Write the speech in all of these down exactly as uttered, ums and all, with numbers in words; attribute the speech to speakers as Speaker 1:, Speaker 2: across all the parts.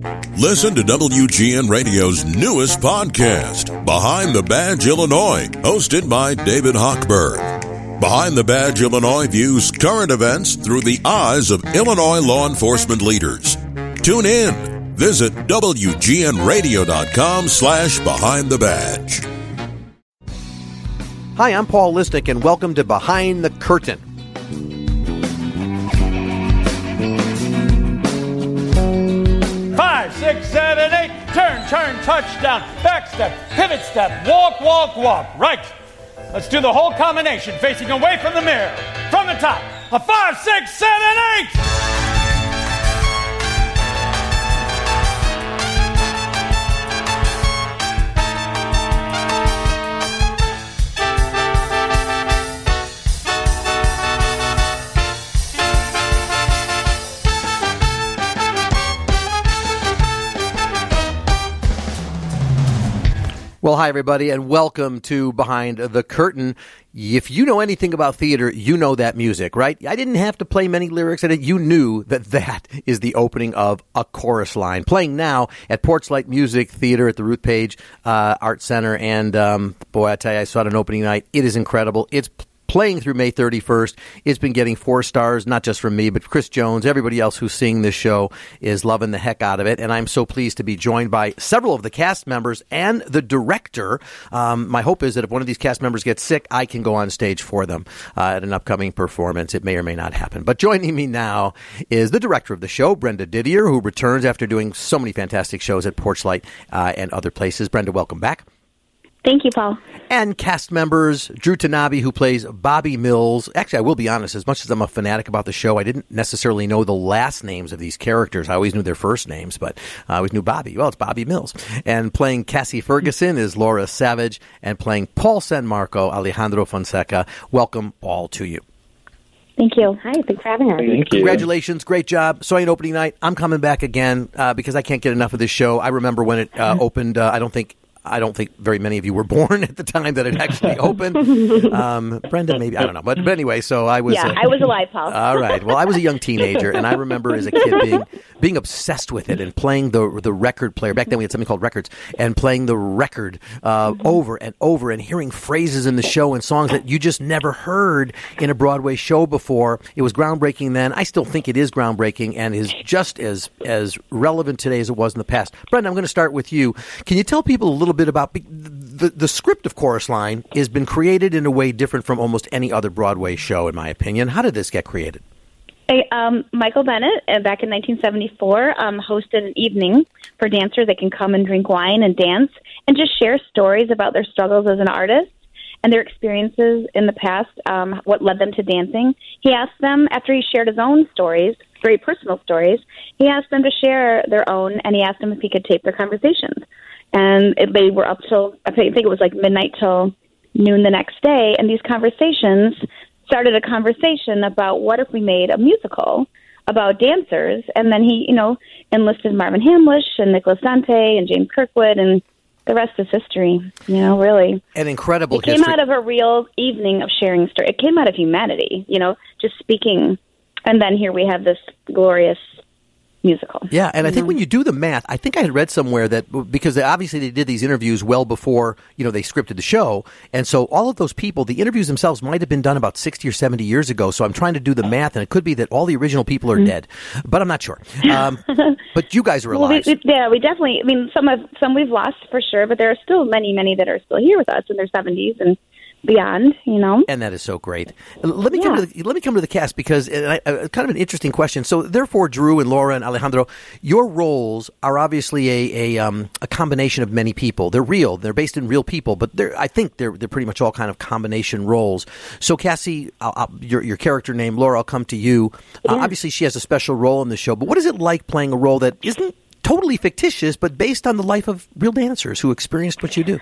Speaker 1: Listen to W G N Radio's newest podcast, Behind the Badge Illinois, hosted by David Hochberg. Behind the Badge Illinois views current events through the eyes of Illinois law enforcement leaders. Tune in. Visit W G N radio dot com slash behind the badge.
Speaker 2: Hi, I'm Paul Lisnick, and welcome to Behind the Curtain.
Speaker 3: Five, six, seven, eight, turn, turn, touchdown, back step, pivot step, walk, walk, walk, right. Let's do the whole combination, facing away from the mirror, from the top, a five, six, seven, eight.
Speaker 2: Well, hi, everybody, and welcome to Behind the Curtain. If you know anything about theater, you know that music, right? I didn't have to play many lyrics in it. You knew that that is the opening of a chorus line. Playing now at Porchlight Music Theater at the Ruth Page uh, Art Center. And, um, boy, I tell you, I saw it on opening night. It is incredible. It's playing through May thirty-first. It's been getting four stars, not just from me, but Chris Jones, everybody else who's seeing this show is loving the heck out of it. And I'm so pleased to be joined by several of the cast members and the director. Um, my hope is that if one of these cast members gets sick, I can go on stage for them uh, at an upcoming performance. It may or may not happen. But joining me now is the director of the show, Brenda Didier, who returns after doing so many fantastic shows at Porchlight uh, and other places. Brenda, welcome back.
Speaker 4: Thank you, Paul.
Speaker 2: And cast members, Drew Tanabe, who plays Bobby Mills. Actually, I will be honest, as much as I'm a fanatic about the show, I didn't necessarily know the last names of these characters. I always knew their first names, but I always knew Bobby. Well, it's Bobby Mills. And playing Cassie Ferguson is Laura Savage, and playing Paul San Marco, Alejandro Fonseca. Welcome all to you.
Speaker 4: Thank you. Hi, thanks for having us.
Speaker 5: Thank you.
Speaker 2: Congratulations. Great job. Saw you on opening night. I'm coming back again uh, because I can't get enough of this show. I remember when it uh, opened, uh, I don't think I don't think very many of you were born at the time that it actually opened. Um, Brenda, maybe. I don't know. But, but anyway, so I was...
Speaker 4: Yeah,
Speaker 2: uh,
Speaker 4: I was alive, Paul.
Speaker 2: All right. Well, I was a young teenager, and I remember as a kid being being obsessed with it and playing the the record player. Back then we had something called records, and playing the record uh, mm-hmm. over and over and hearing phrases in the show and songs that you just never heard in a Broadway show before. It was groundbreaking then. I still think it is groundbreaking and is just as, as relevant today as it was in the past. Brenda, I'm going to start with you. Can you tell people a little bit about the the script of Chorus Line has been created in a way different from almost any other Broadway show, in my opinion. How did this get created?
Speaker 4: Hey, um, Michael Bennett, uh, back in nineteen seventy-four, um, hosted an evening for dancers that can come and drink wine and dance and just share stories about their struggles as an artist and their experiences in the past, um, what led them to dancing. He asked them, after he shared his own stories, very personal stories, he asked them to share their own, and he asked them if he could tape their conversations. And it, they were up till, I think it was like midnight till noon the next day. And these conversations started a conversation about what if we made a musical about dancers. And then he, you know, enlisted Marvin Hamlisch and Nicholas Dante and James Kirkwood, and the rest is history, you know, really.
Speaker 2: An incredible
Speaker 4: It came
Speaker 2: history.
Speaker 4: out of a real evening of sharing story. It came out of humanity, you know, just speaking. And then here we have this glorious musical.
Speaker 2: Yeah, and I think when you do the math, I think I had read somewhere that, because they, obviously they did these interviews well before, you know, they scripted the show, and so all of those people, the interviews themselves might have been done about sixty or seventy years ago, so I'm trying to do the math, and it could be that all the original people are mm-hmm. dead, but I'm not sure. Um, but you guys are alive.
Speaker 4: Well, we, we, yeah, we definitely, I mean, some of some we've lost for sure, but there are still many, many that are still here with us in their seventies, and beyond, you know.
Speaker 2: And that is so great. Let me
Speaker 4: yeah.
Speaker 2: come to the, let me come to the cast, because uh, uh, kind of an interesting question. So therefore, Drew and Laura and Alejandro, your roles are obviously a a, um, a combination of many people. They're real. They're based in real people, but they're I think they're they're pretty much all kind of combination roles. So Cassie, I'll, I'll, your your character name, Laura, I'll come to you. Uh,
Speaker 4: yeah.
Speaker 2: Obviously, she has a special role in the show, but what is it like playing a role that isn't totally fictitious, but based on the life of real dancers who experienced what you do?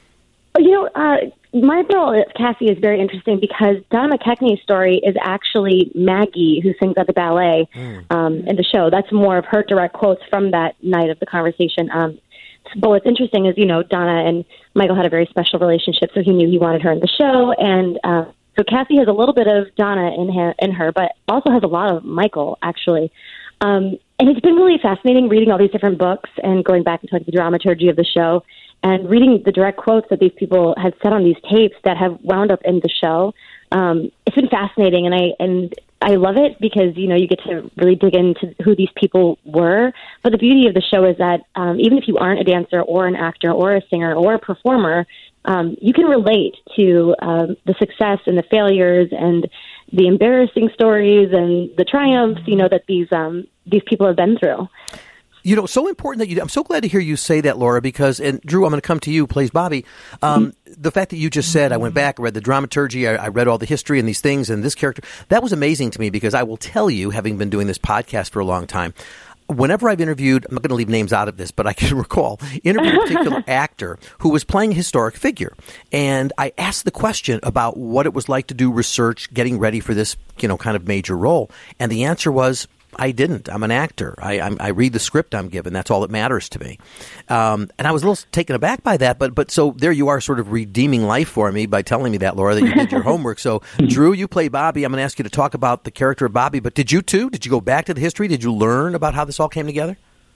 Speaker 6: You know, uh, my role as Cassie is very interesting because Donna McKechnie's story is actually Maggie, who sings at the ballet mm. um, in the show. That's more of her direct quotes from that night of the conversation. Um, but what's interesting is, you know, Donna and Michael had a very special relationship, so he knew he wanted her in the show. And uh, so Cassie has a little bit of Donna in her, in her, but also has a lot of Michael, actually. Um, and it's been really fascinating reading all these different books and going back into like the dramaturgy of the show and reading the direct quotes that these people had said on these tapes that have wound up in the show. Um, it's been fascinating, and I and I love it because, you know, you get to really dig into who these people were. But the beauty of the show is that um, even if you aren't a dancer or an actor or a singer or a performer, um, you can relate to um, the success and the failures and the embarrassing stories and the triumphs, you know, that these um, these people have been through.
Speaker 2: You know, so important that you, I'm so glad to hear you say that, Laura, because, and Drew, I'm going to come to you, plays Bobby. Um, mm-hmm. The fact that you just said, I went back, I read the dramaturgy, I, I read all the history and these things and this character, that was amazing to me because I will tell you, having been doing this podcast for a long time, whenever I've interviewed, I'm not going to leave names out of this, but I can recall, interviewed a particular actor who was playing a historic figure. And I asked the question about what it was like to do research, getting ready for this, you know, kind of major role. And the answer was, I didn't. I'm an actor. I, I'm, I read the script I'm given. That's all that matters to me. Um, and I was a little taken aback by that. But but so there you are, sort of redeeming life for me by telling me that, Laura, that you did your homework. So, Drew, you play Bobby. I'm going to ask you to talk about the character of Bobby. But did you too? Did you go back to the history? Did you learn about how this all came together?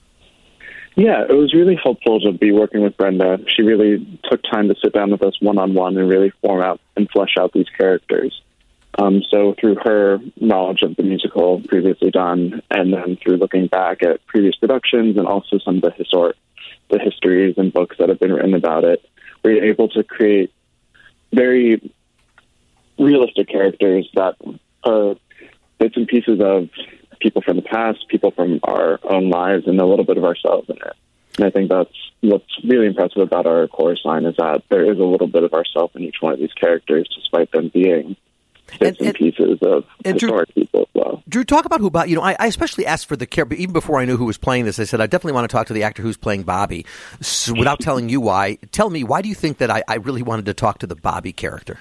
Speaker 5: Yeah, it was really helpful to be working with Brenda. She really took time to sit down with us one-on-one and really form out and flesh out these characters. Um, so through her knowledge of the musical previously done, and then through looking back at previous productions and also some of the historic, the histories and books that have been written about it, we're able to create very realistic characters that are bits and pieces of people from the past, people from our own lives, and a little bit of ourselves in it. And I think that's what's really impressive about our chorus line is that there is a little bit of ourselves in each one of these characters, despite them being bits and, and, and pieces of and historic Drew, people as well.
Speaker 2: Drew, talk about who Bobby, you know, I, I especially asked for the character, even before I knew who was playing this, I said, I definitely want to talk to the actor who's playing Bobby. So without telling you why, tell me, why do you think that I, I really wanted to talk to the Bobby character?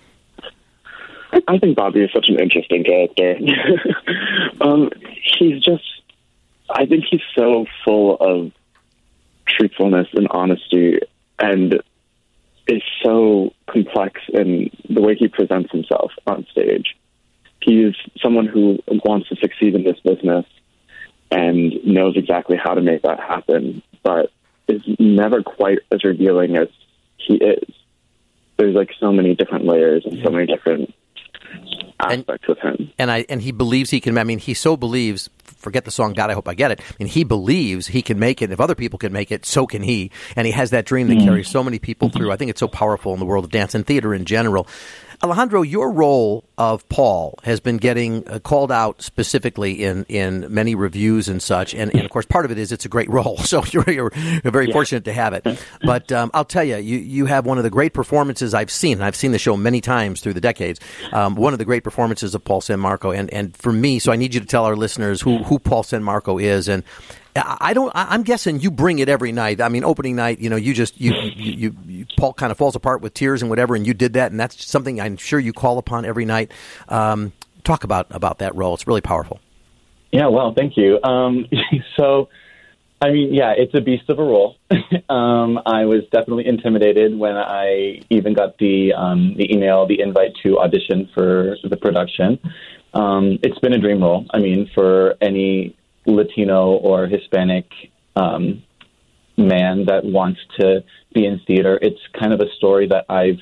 Speaker 5: I think Bobby is such an interesting character. um, he's just, I think he's so full of truthfulness and honesty, and is so complex in the way he presents himself on stage. He's someone who wants to succeed in this business and knows exactly how to make that happen, but is never quite as revealing as he is. There's like so many different layers and so many different aspects
Speaker 2: and,
Speaker 5: of him.
Speaker 2: And I and he believes he can, I mean, he so believes, forget the song, God, I Hope I Get It. I mean, he believes he can make it. If other people can make it, so can he. And he has that dream that mm. carries so many people through. I think it's so powerful in the world of dance and theater in general. Alejandro, your role of Paul has been getting uh, called out specifically in, in many reviews and such. And, and, of course, part of it is it's a great role. So you're, you're very yeah. fortunate to have it. But um, I'll tell you, you, you have one of the great performances I've seen. And I've seen the show many times through the decades. Um, one of the great performances of Paul San Marco. And, and for me, so I need you to tell our listeners who, who Paul San Marco is. And I don't. I'm guessing you bring it every night. I mean, opening night, you know, you just you you, you, you Paul kind of falls apart with tears and whatever, and you did that, and that's something I'm sure you call upon every night. Um, talk about about that role. It's really powerful.
Speaker 7: Yeah. Well, thank you. Um, so, I mean, yeah, it's a beast of a role. um, I was definitely intimidated when I even got the um, the email, the invite to audition for the production. Um, it's been a dream role. I mean, for any Latino or Hispanic um, man that wants to be in theater. It's kind of a story that I've,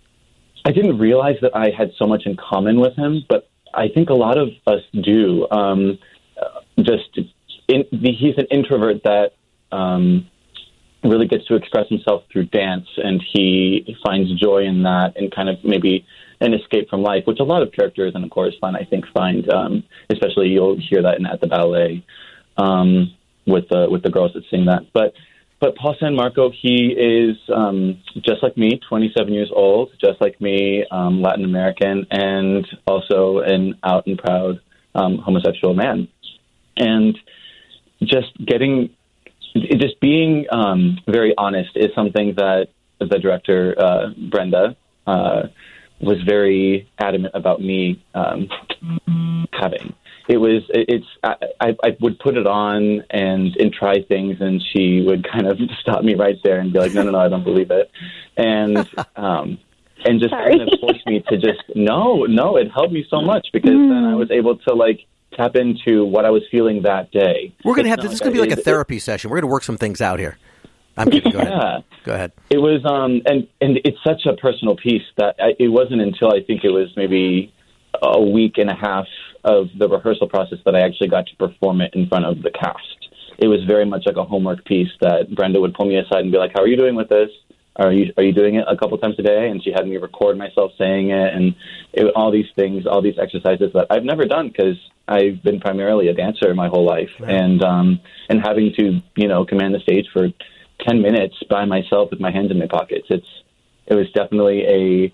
Speaker 7: I didn't realize that I had so much in common with him, but I think a lot of us do. Um, just, in, the, he's an introvert that um, really gets to express himself through dance, and he finds joy in that and kind of maybe an escape from life, which a lot of characters in the chorus line, I think, find, um, especially you'll hear that in At the Ballet um, with the with the girls that sing that. But but Paul San Marco, he is um, just like me, twenty-seven years old, just like me, um, Latin American, and also an out and proud um, homosexual man. And just getting, just being um, very honest is something that the director, uh, Brenda, uh, was very adamant about me um, having. It was, it's, I, I, I would put it on and, and try things, and she would kind of stop me right there and be like, no, no, no, I don't believe it. And, um, and just
Speaker 6: Sorry.
Speaker 7: kind of force me to just, no, no, it helped me so much because mm. then I was able to like tap into what I was feeling that day.
Speaker 2: We're going to have
Speaker 7: It's
Speaker 2: this. This is
Speaker 7: not
Speaker 2: going to be like a
Speaker 7: it-
Speaker 2: therapy session. We're going to work some things out here. I'm kidding. Go ahead.
Speaker 7: Yeah.
Speaker 2: Go ahead.
Speaker 7: It was, um, and and it's such a personal piece that I, it wasn't until I think it was maybe a week and a half of the rehearsal process that I actually got to perform it in front of the cast. It was very much like a homework piece that Brenda would pull me aside and be like, "How are you doing with this? Are you are you doing it a couple times a day?" And she had me record myself saying it, and it, all these things, all these exercises that I've never done because I've been primarily a dancer my whole life,
Speaker 2: Right.
Speaker 7: and um, and having to you know command the stage for ten minutes by myself with my hands in my pockets. It's it was definitely a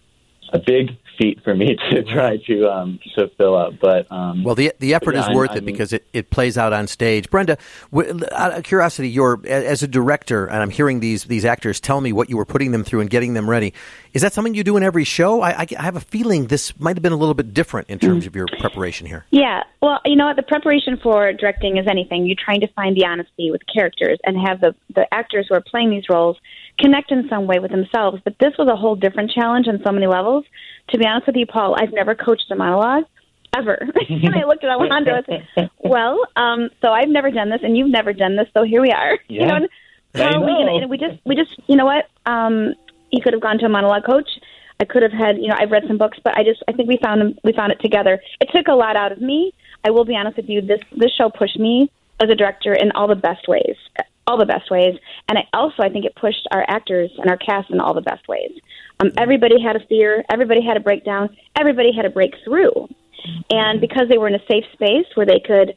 Speaker 7: a big feat for me to try to um, to fill up. But um,
Speaker 2: Well, the the effort
Speaker 7: yeah,
Speaker 2: is
Speaker 7: I'm-
Speaker 2: worth
Speaker 7: I'm-
Speaker 2: it because it, it plays out on stage. Brenda, w- out of curiosity, you're as a director, and I'm hearing these these actors tell me what you were putting them through and getting them ready. Is that something you do in every show? I, I, I have a feeling this might have been a little bit different in terms of your preparation here.
Speaker 4: Yeah, well, you know what? The preparation for directing is anything. You're trying to find the honesty with characters and have the, the actors who are playing these roles connect in some way with themselves. But this was a whole different challenge on so many levels. To be honest with you, Paul, I've never coached a monologue, ever. And I looked at Alejandro and said, well, um, so I've never done this, and you've never done this, so here we are.
Speaker 7: Yeah.
Speaker 4: You know, and
Speaker 7: I
Speaker 4: how are we
Speaker 7: know.
Speaker 4: gonna, and we just, we just, you know what? Um, he could have gone to a monologue coach. I could have had, you know, I've read some books, but I just, I think we found we found it together. It took a lot out of me. I will be honest with you. This this show pushed me as a director in all the best ways, all the best ways, and I also I think it pushed our actors and our cast in all the best ways. Um, everybody had a fear. Everybody had a breakdown. Everybody had a breakthrough, and because they were in a safe space where they could,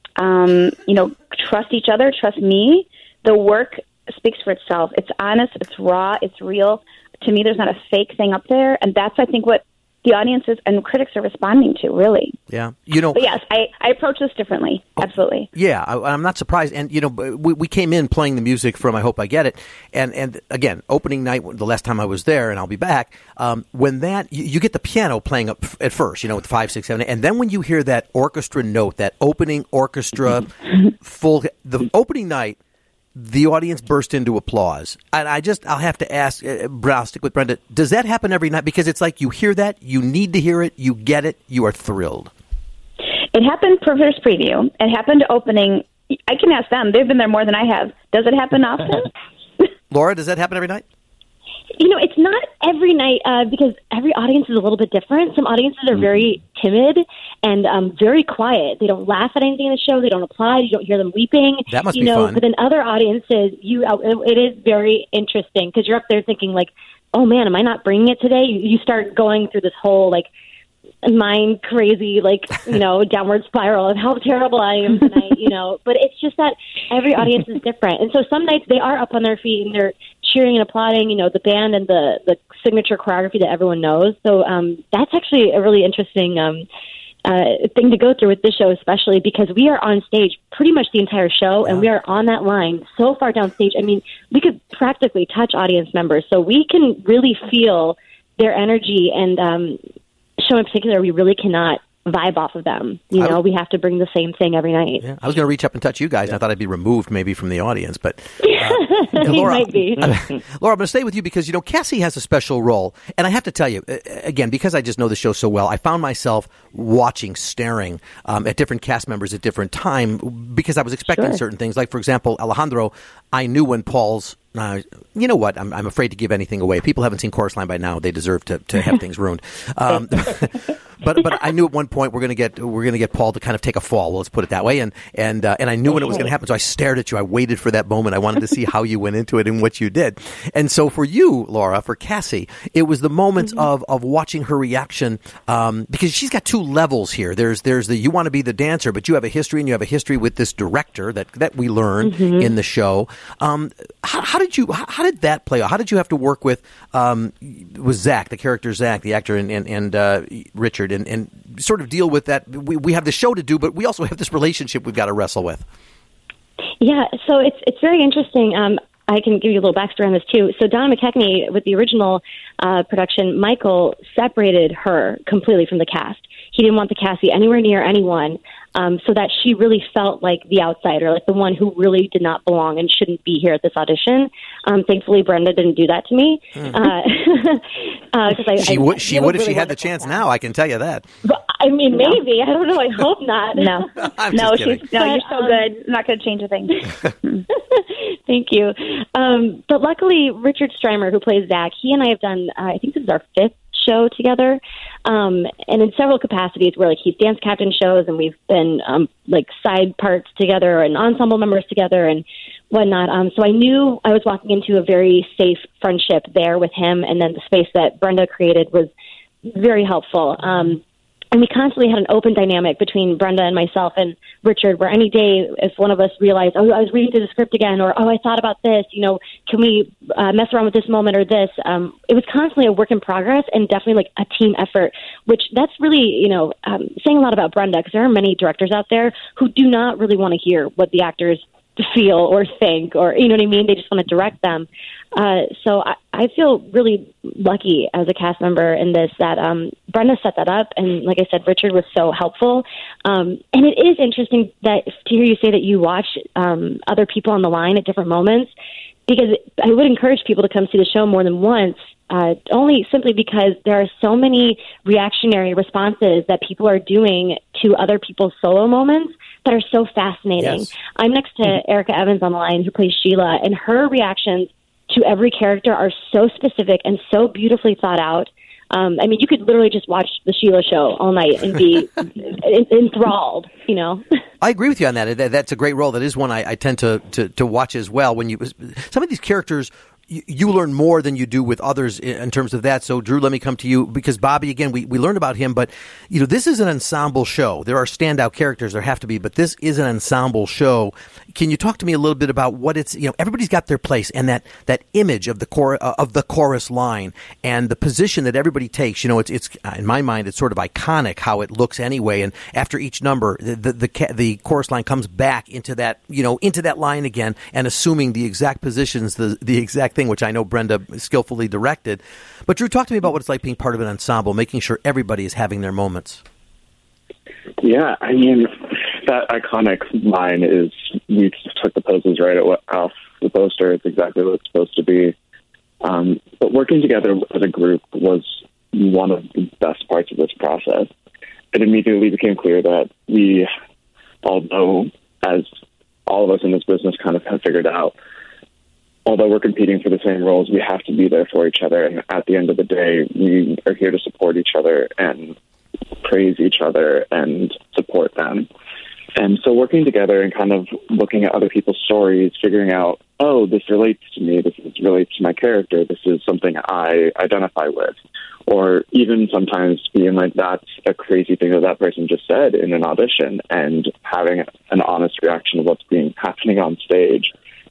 Speaker 4: um, you know, trust each other, trust me, the work speaks for itself. It's honest. It's raw. It's real. To me, there's not a fake thing up there, and that's, I think, what the audiences and critics are responding to, really.
Speaker 2: Yeah. You know,
Speaker 4: But yes, I, I approach this differently. Absolutely.
Speaker 2: Yeah, I, I'm not surprised. And, you know, we, we came in playing the music from I Hope I Get It. And, and again, opening night, the last time I was there, and I'll be back, um, when that, you, you get the piano playing up at first, you know, with five, six, seven, eight. And then when you hear that orchestra note, that opening orchestra full, the opening night, the audience burst into applause. And I just, I'll have to ask, uh, I'll stick with Brenda, does that happen every night? Because it's like you hear that, you need to hear it, you get it, you are thrilled.
Speaker 4: It happened for first preview. It happened opening. I can ask them. They've been there more than I have. Does it happen often?
Speaker 2: Laura, does that happen every night?
Speaker 6: You know, it's not every night uh, because every audience is a little bit different. Some audiences are very timid and um, very quiet. They don't laugh at anything in the show. They don't applaud. You don't hear them weeping.
Speaker 2: That must
Speaker 6: you
Speaker 2: be
Speaker 6: know,
Speaker 2: fun.
Speaker 6: But in other audiences, you uh, it is very interesting because you're up there thinking like, oh man, am I not bringing it today? You, you start going through this whole like mind crazy, like, you know, downward spiral of how terrible I am tonight, you know. But it's just that every audience is different. And so some nights they are up on their feet and they're cheering and applauding, you know, the band and the, the signature choreography that everyone knows. So um, that's actually a really interesting um, uh, thing to go through with this show, especially because we are on stage pretty much the entire show and we are on that line so far down stage. I mean, we could practically touch audience members. So we can really feel their energy and um, show in particular, we really cannot vibe off of them. You know, we have to bring the same thing every night.
Speaker 2: Yeah, I was going to reach up and touch you guys. And I thought I'd be removed maybe from the audience, but uh,
Speaker 6: You
Speaker 2: Laura,
Speaker 6: might be.
Speaker 2: Laura, I'm going to stay with you because, you know, Cassie has a special role. And I have to tell you, uh, again, because I just know the show so well, I found myself watching, staring um, at different cast members at different time because I was expecting
Speaker 6: Sure.
Speaker 2: certain things. Like, for example, Alejandro, I knew when Paul's Uh, you know what? I'm, I'm afraid to give anything away. People haven't seen Chorus Line by now; they deserve to, to have things ruined. Um, but but I knew at one point we're going to get we're going to get Paul to kind of take a fall. Well, let's put it that way. And and uh, and I knew when it was going to happen, so I stared at you. I waited for that moment. I wanted to see how you went into it and what you did. And so for you, Laura, for Cassie, it was the moments
Speaker 6: Mm-hmm.
Speaker 2: of of watching her reaction um, because she's got two levels here. There's there's the you want to be the dancer, but you have a history and you have a history with this director that that we learn
Speaker 6: Mm-hmm.
Speaker 2: in the show. Um, how, how did you? How, how did that play out? How did you have to work with um, with Zach, the character Zach, the actor, and and, and uh, Richard, and, and sort of deal with that? We we have the show to do, but we also have this relationship we've got to wrestle with.
Speaker 6: Yeah, so it's it's very interesting. Um, I can give you a little backstory on this too. So Donna McKechnie, with the original uh, production, Michael separated her completely from the cast. He didn't want the Cassie anywhere near anyone, um, so that she really felt like the outsider, like the one who really did not belong and shouldn't be here at this audition. Um, thankfully, Brenda didn't do that to me. Mm. Uh, uh, I,
Speaker 2: she would, she
Speaker 6: I
Speaker 2: would if
Speaker 6: really
Speaker 2: she had the chance
Speaker 6: cast.
Speaker 2: now, I can tell you that.
Speaker 6: But I mean, maybe. I don't know. I hope not.
Speaker 4: No,
Speaker 2: I'm
Speaker 4: no,
Speaker 2: just kidding.
Speaker 4: she's no. You're so
Speaker 6: um,
Speaker 4: good. I'm not going to change a thing.
Speaker 6: Thank you. Um, but luckily, Richard Strymer, who plays Zach, he and I have done, uh, I think this is our fifth show together, um, and in several capacities where like he's dance captain shows, and we've been um, like side parts together and ensemble members together and whatnot. Um, so I knew I was walking into a very safe friendship there with him, and then the space that Brenda created was very helpful. Um, And we constantly had an open dynamic between Brenda and myself and Richard, where any day if one of us realized, oh, I was reading through the script again, or, oh, I thought about this, you know, can we uh, mess around with this moment or this? Um, it was constantly a work in progress and definitely like a team effort, which that's really, you know, um, saying a lot about Brenda, because there are many directors out there who do not really want to hear what the actors feel or think, or, you know what I mean? They just want to direct them. Uh, so I, I feel really lucky as a cast member in this that um, Brenda set that up. And like I said, Richard was so helpful. Um, and it is interesting that to hear you say that you watch um, other people on the line at different moments, because I would encourage people to come see the show more than once, uh, only simply because there are so many reactionary responses that people are doing to other people's solo moments that are so fascinating.
Speaker 2: Yes.
Speaker 6: I'm next to Erica Evans on the line, who plays Sheila, and her reactions to every character are so specific and so beautifully thought out. Um, I mean, you could literally just watch the Sheila show all night and be enthralled, you know?
Speaker 2: I agree with you on that. That's a great role. That is one I, I tend to, to, to watch as well. When you, some of these characters, you, you learn more than you do with others in, in terms of that. So, Drew, let me come to you, because Bobby, again, we, we learned about him, but you know, this is an ensemble show. There are standout characters, there have to be, but this is an ensemble show. Can you talk to me a little bit about what it's, you know, everybody's got their place, and that, that image of the chor- uh, of the chorus line and the position that everybody takes. You know, it's it's in my mind, it's sort of iconic how it looks anyway. And after each number, the the the, the chorus line comes back into that, you know, into that line again, and assuming the exact positions, the the exact thing, which I know Brenda skillfully directed. But Drew, talk to me about what it's like being part of an ensemble, making sure everybody is having their moments.
Speaker 5: Yeah, I mean, that iconic line is, we took the poses right off the poster. It's exactly what it's supposed to be. Um, but working together as a group was one of the best parts of this process. It immediately became clear that we, although as all of us in this business kind of have figured out, although we're competing for the same roles, we have to be there for each other. And at the end of the day, we are here to support each other and praise each other and support them. And so working together and kind of looking at other people's stories, figuring out, oh, this relates to me, this relates to my character, this is something I identify with. Or even sometimes being like, that's a crazy thing that that person just said in an audition, and having an honest reaction to what's being happening on stage.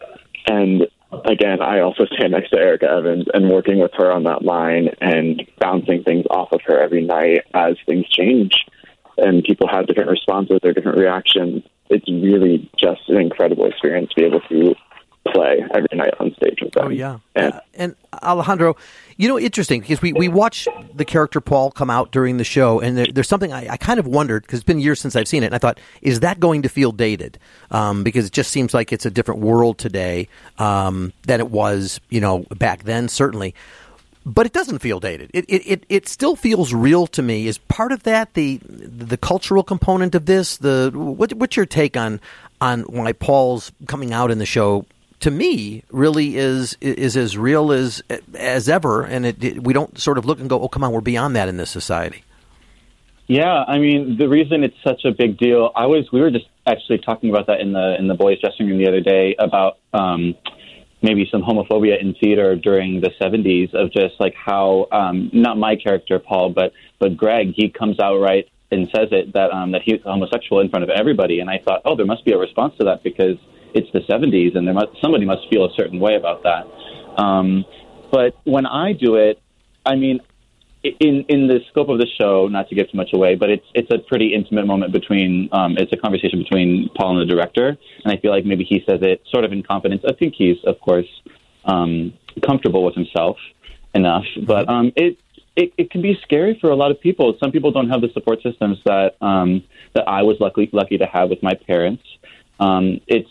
Speaker 5: And again, I also stand next to Erica Evans, and working with her on that line and bouncing things off of her every night as things change and people have different responses or different reactions. It's really just an incredible experience to be able to play every night on stage with them.
Speaker 2: Oh, yeah.
Speaker 5: And,
Speaker 2: uh, and Alejandro, you know, interesting, because we, we watch the character Paul come out during the show, and there, there's something I, I kind of wondered, because it's been years since I've seen it, and I thought, is that going to feel dated? Um, because it just seems like it's a different world today um, than it was, you know, back then, certainly. But it doesn't feel dated. It, it it it still feels real to me. Is part of that the the cultural component of this? The what, what's your take on on why Paul's coming out in the show? To me, really is is as real as as ever, and it, it, we don't sort of look and go, "Oh, come on, we're beyond that in this society."
Speaker 7: Yeah, I mean, the reason it's such a big deal, I was we were just actually talking about that in the in the boys' dressing room the other day about um, maybe some homophobia in theater during the seventies, of just like how um, not my character Paul, but but Greg, he comes out right and says it that um, that he's homosexual in front of everybody, and I thought, oh, there must be a response to that because it's the seventies, and there must, somebody must feel a certain way about that. Um, but when I do it, I mean, in in the scope of the show, not to give too much away, but it's it's a pretty intimate moment between, um, it's a conversation between Paul and the director, and I feel like maybe he says it sort of in confidence. I think he's, of course, um, comfortable with himself enough, but um, it, it it can be scary for a lot of people. Some people don't have the support systems that um, that I was lucky lucky to have with my parents. Um, it's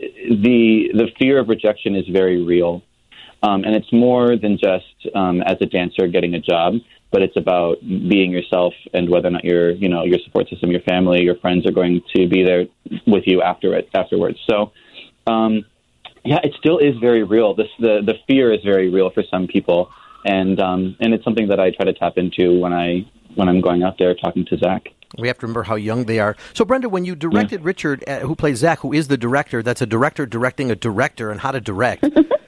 Speaker 7: the the fear of rejection is very real, um, and it's more than just um, as a dancer getting a job. but it's about being yourself and whether or not your, you know, your support system, your family, your friends are going to be there with you after it, afterwards. So, um, yeah, it still is very real. This, the, the fear is very real for some people. And, um, and it's something that I try to tap into when I, when I'm going out there talking to Zach.
Speaker 2: We have to remember how young they are. So, Brenda, when you directed yeah. Richard, uh, who plays Zach, who is the director, that's a director directing a director and how to direct.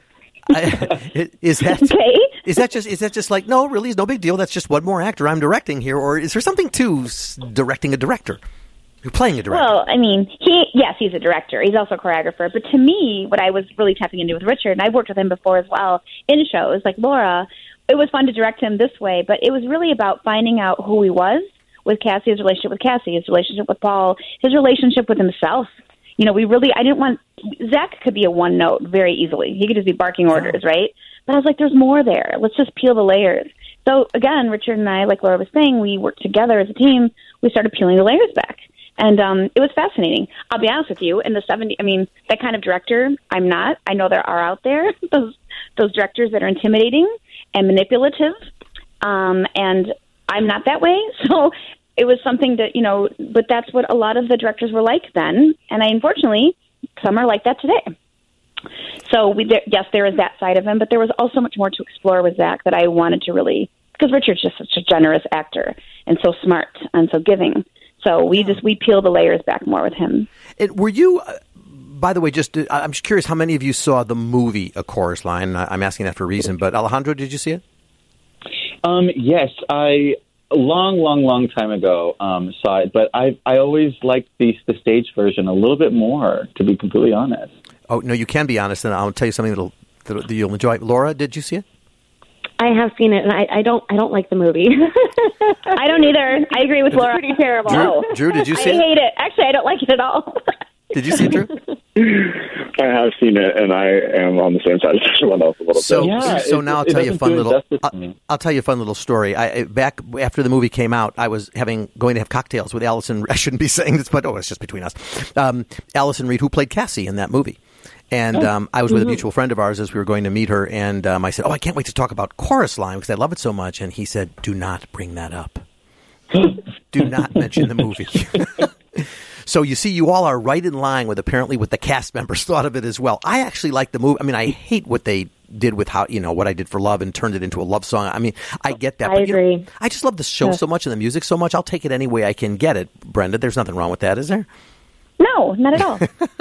Speaker 2: I, is that
Speaker 4: okay.
Speaker 2: is that just is that just like, no, really, it's no big deal. That's just one more actor I'm directing here, or is there something to s- directing a director, you're playing a director?
Speaker 4: Well, I mean, he yes, he's a director. He's also a choreographer. But to me, what I was really tapping into with Richard, and I've worked with him before as well in shows like Laura. It was fun to direct him this way, but it was really about finding out who he was with Cassie, his relationship with Cassie, his relationship with Paul, his relationship with himself. You know, we really, I didn't want, Zach could be a one note very easily. He could just be barking orders, right? But I was like, there's more there. Let's just peel the layers. So again, Richard and I, like Laura was saying, we worked together as a team. We started peeling the layers back. And um, it was fascinating. I'll be honest with you, in the seventies, I mean, that kind of director, I'm not. I know there are out there, those those directors that are intimidating and manipulative. Um, and I'm not that way. So it was something that, you know, but that's what a lot of the directors were like then. And I, unfortunately, some are like that today. So we, there, yes, there is that side of him, but there was also much more to explore with Zach that I wanted to really, because Richard's just such a generous actor and so smart and so giving. So we just, we peel the layers back more with him.
Speaker 2: It, were you, uh, by the way, just, uh, I'm just curious how many of you saw the movie A Chorus Line? I'm asking that for a reason, but Alejandro, did you see it?
Speaker 7: Um, yes, I... A long, long, long time ago, um, saw it, but I I always liked the the stage version a little bit more, to be completely honest.
Speaker 2: Oh, no, you can be honest, and I'll tell you something that'll, that you'll enjoy. Laura, did you see it?
Speaker 6: I have seen it, and I, I don't I don't like the movie.
Speaker 4: I don't either. I agree with
Speaker 6: it's
Speaker 4: Laura.
Speaker 6: Pretty terrible.
Speaker 2: Drew, Drew, did you see
Speaker 4: I
Speaker 2: it?
Speaker 4: I hate it. Actually, I don't like it at all.
Speaker 2: Did you see it, Drew?
Speaker 5: I have seen it, and I am on the same side as everyone else a little
Speaker 2: so,
Speaker 5: bit.
Speaker 7: Yeah,
Speaker 2: so
Speaker 7: it,
Speaker 2: now I'll
Speaker 7: it
Speaker 2: tell you a fun little.
Speaker 7: I'll,
Speaker 2: I'll tell you a fun little story. I back after the movie came out, I was having going to have cocktails with Allison. I shouldn't be saying this, but oh, it's just between us. Um, Allison Reed, who played Cassie in that movie. And um, I was with a mutual friend of ours as we were going to meet her, and um, I said, "Oh, I can't wait to talk about Chorus Line because I love it so much." And he said, "Do not bring that up. Do not mention the movie." So you see, you all are right in line with apparently what the cast members thought of it as well. I actually like the movie. I mean, I hate what they did with how, you know, what I Did for Love and turned it into a love song. I mean, I get that.
Speaker 6: I
Speaker 2: but,
Speaker 6: agree.
Speaker 2: You know, I just love the show yeah. so much and the music so much. I'll take it any way I can get it. Brenda, there's nothing wrong with that, is there?
Speaker 4: No, not at all.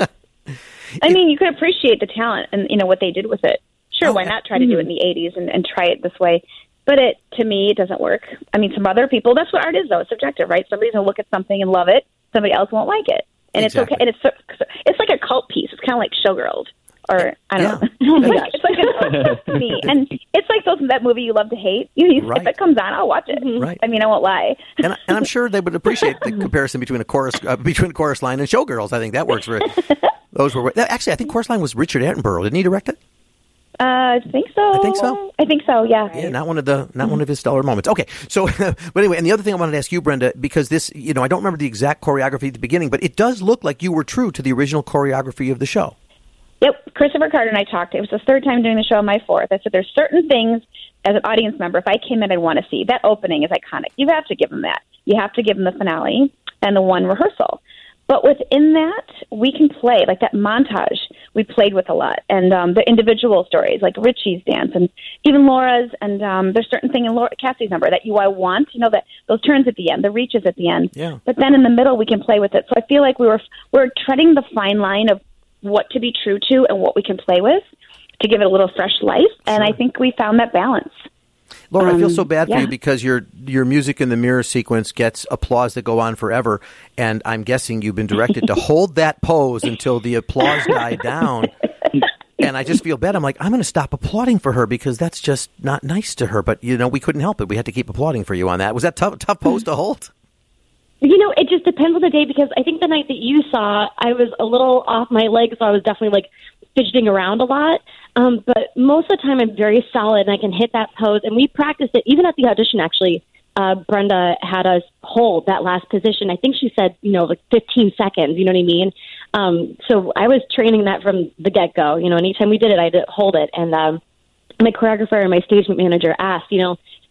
Speaker 4: I mean, you could appreciate the talent and, you know, what they did with it. Sure, oh, why not try to do it in the eighties and, and try it this way? But it, to me, it doesn't work. I mean, some other people, that's what art is, though. It's subjective, right? Somebody's going to look at something and love it. Somebody else won't like it. And exactly. it's okay. And it's it's like a cult piece. It's kind of like Showgirls, or I don't
Speaker 2: yeah.
Speaker 4: know. Oh my gosh. It's like a me, and it's like those that movie you love to hate. You, you right. If it comes on, I'll watch it.
Speaker 2: Right.
Speaker 4: I mean, I won't lie.
Speaker 2: And, and I'm sure they would appreciate the comparison between a chorus uh, between Chorus Line and Showgirls. I think that works for those were actually. I think Chorus Line was Richard Attenborough. Didn't he direct it?
Speaker 4: Uh, I think so.
Speaker 2: I think so.
Speaker 4: I think so. Yeah.
Speaker 2: Yeah, not one of the not one of his stellar moments. Okay, so but anyway, and the other thing I wanted to ask you, Brenda, because this, you know, I don't remember the exact choreography at the beginning, but it does look like you were true to the original choreography of the show.
Speaker 4: Yep, Christopher Carter and I talked. It was the third time doing the show, my fourth. I said there's certain things as an audience member, if I came in, I'd want to see. That opening is iconic. You have to give them that. You have to give them the finale and the one rehearsal. But within that, we can play, like that montage we played with a lot. And um, the individual stories, like Richie's dance and even Laura's. And um, there's certain thing in Laura, Cassie's number that you I want, you know, that those turns at the end, the reaches at the end.
Speaker 2: Yeah.
Speaker 4: But then in the middle, we can play with it. So I feel like we were we're treading the fine line of what to be true to and what we can play with to give it a little fresh life. And
Speaker 2: Sure.
Speaker 4: I think we found that balance.
Speaker 2: Laura,
Speaker 4: um,
Speaker 2: I feel so bad
Speaker 4: yeah.
Speaker 2: for you because your your music in the mirror sequence gets applause that go on forever, and I'm guessing you've been directed to hold that pose until the applause died down. And I just feel bad. I'm like, I'm going to stop applauding for her because that's just not nice to her. But, you know, we couldn't help it. We had to keep applauding for you on that. Was that tough, tough pose to hold?
Speaker 6: You know, it just depends on the day because I think the night that you saw, I was a little off my legs, so I was definitely like fidgeting around a lot. Um, but most of the time, I'm very solid and I can hit that pose. And we practiced it even at the audition. Actually, uh, Brenda had us hold that last position. I think she said, you know, like fifteen seconds. You know what I mean? Um, so I was training that from the get go. You know, anytime we did it, I did hold it. And um, my choreographer and my stage manager asked, you know,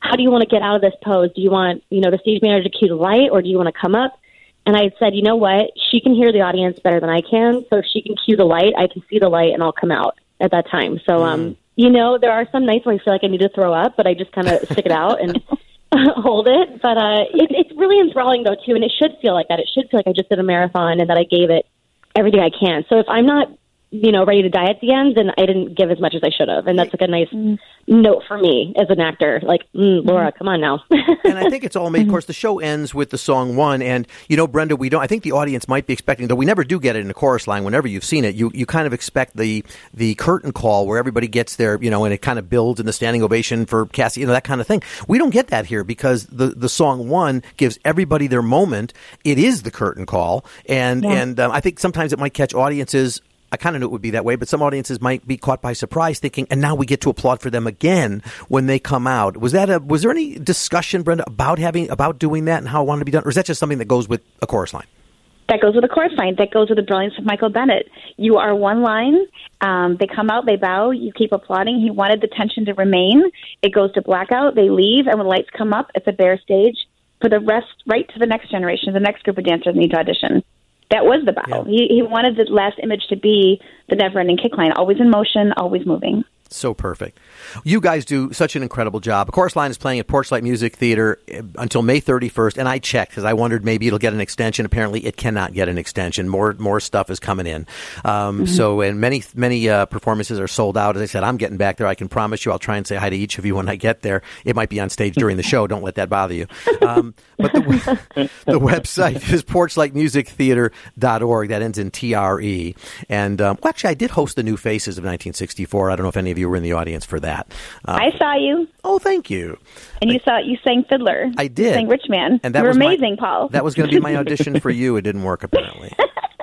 Speaker 6: how do you want to get out of this pose? Do you want, you know, the stage manager to cue the light, or do you want to come up? And I said, you know what? She can hear the audience better than I can, so if she can cue the light, I can see the light, and I'll come out at that time. So, mm. um, you know, there are some nights where I feel like I need to throw up, but I just kind of stick it out and hold it. But uh, it, it's really enthralling, though, too, and it should feel like that. It should feel like I just did a marathon and that I gave it everything I can. So if I'm not, you know, ready to die at the end, then I didn't give as much as I should have. And that's like a nice mm. note for me as an actor. Like, mm, Laura, come on now.
Speaker 2: And I think it's all made. Of course, the show ends with the song One. And, you know, Brenda, we don't, I think the audience might be expecting, though we never do get it in the chorus line whenever you've seen it, you, you kind of expect the, the curtain call where everybody gets their, you know, and it kind of builds in the standing ovation for Cassie, you know, that kind of thing. We don't get that here because the, the song One gives everybody their moment. It is the curtain call. And, yeah. and um, I think sometimes it might catch audiences. I kind of knew it would be that way, but some audiences might be caught by surprise thinking, and now we get to applaud for them again when they come out. Was that a, was there any discussion, Brenda, about having, about doing that and how it wanted to be done? Or is that just something that goes with a chorus line?
Speaker 4: That goes with a chorus line. That goes with the brilliance of Michael Bennett. You are one line. Um, they come out, they bow, you keep applauding. He wanted the tension to remain. It goes to blackout, they leave, and when lights come up, it's a bare stage for the rest, right to the next generation, the next group of dancers need to audition. That was the bow. Yeah. He, he wanted the last image to be the never-ending kick line, always in motion, always moving.
Speaker 2: So perfect. You guys do such an incredible job. Chorus Line is playing at Porchlight Music Theater until May thirty-first, and I checked because I wondered maybe it'll get an extension. Apparently, it cannot get an extension. More more stuff is coming in. Um, mm-hmm. So, and many many uh, performances are sold out. As I said, I'm getting back there. I can promise you I'll try and say hi to each of you when I get there. It might be on stage during the show. Don't let that bother you. Um, but the, the website is porchlight music theater dot org. That ends in T R E. And, um, well, actually, I did host the New Faces of nineteen sixty-four. I don't know if any of you were in the audience for that. Um,
Speaker 4: I saw you.
Speaker 2: Oh, thank you.
Speaker 4: And you saw you sang Fiddler.
Speaker 2: I did.
Speaker 4: You sang Rich Man.
Speaker 2: And that
Speaker 4: you were
Speaker 2: was
Speaker 4: amazing,
Speaker 2: my,
Speaker 4: Paul.
Speaker 2: That was going to be my audition for you. It didn't work, apparently.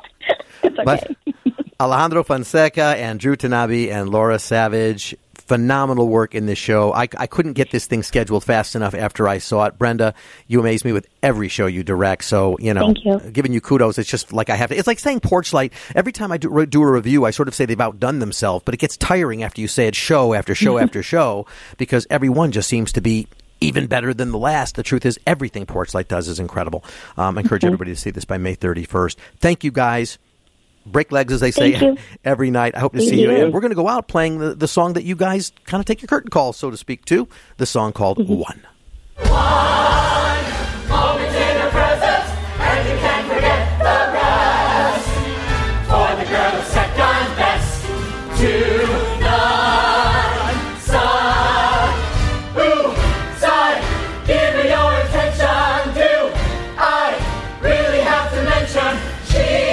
Speaker 4: It's okay.
Speaker 2: But Alejandro Fonseca and Drew Tanabe and Laura Savage, phenomenal work in this show. I, I couldn't get this thing scheduled fast enough after I saw it. Brenda, you amaze me with every show you direct. So, you know,
Speaker 4: Thank you.
Speaker 2: Giving you kudos, it's just like I have to. It's like saying Porchlight. Every time I do, do a review, I sort of say they've outdone themselves, but it gets tiring after you say it show after show after show because every one just seems to be even better than the last. The truth is, everything Porchlight does is incredible. Um, I encourage everybody to see this by May thirty-first. Thank you, guys. Break legs, as they say, every night. I hope to
Speaker 4: Thank
Speaker 2: see you.
Speaker 4: you.
Speaker 2: And we're going to go out playing the, the song that you guys kind of take your curtain call, so to speak, to. The song called mm-hmm. One.
Speaker 8: One moment in her presence, and you can't forget the rest. For the girl is second best to none. Side, ooh, side, give me your attention. Do I really have to mention she?